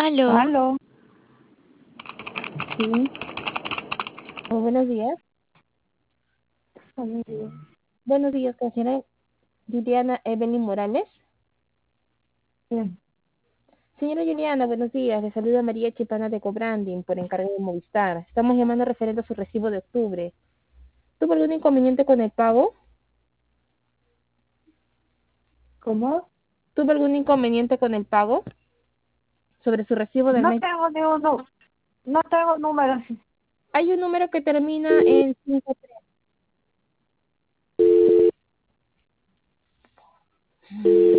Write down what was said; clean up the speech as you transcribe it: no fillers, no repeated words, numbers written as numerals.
Aló, Aló, sí, buenos días. familia. Buenos días, con la señora Juliana Evelyn Morales. Bien. Señora Juliana, buenos días. Le saluda María Chipana de Cobranding por encargo de Movistar. Estamos llamando referente a su recibo de octubre. ¿Tuvo algún inconveniente con el pago? ¿Cómo? ¿Tuvo algún inconveniente con el pago sobre su recibo del No mes? tengo ni uno, no tengo números. Hay un número que termina en 53.